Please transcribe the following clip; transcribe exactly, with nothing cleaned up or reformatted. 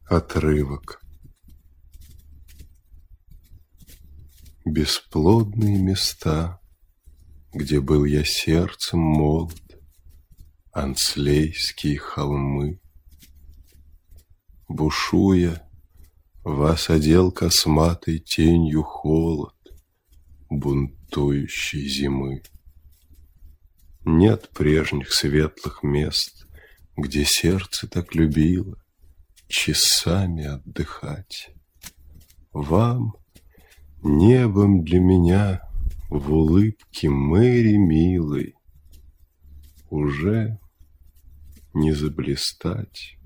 Отрывок. Бесплодные места, где был я сердцем молод, Анцлейские холмы. Бушуя, вас одел косматой тенью холод бунтующей зимы. Нет прежних светлых мест, где сердце так любило часами отдыхать. Вам, небом для меня, в улыбке Мэри милой уже не заблистать.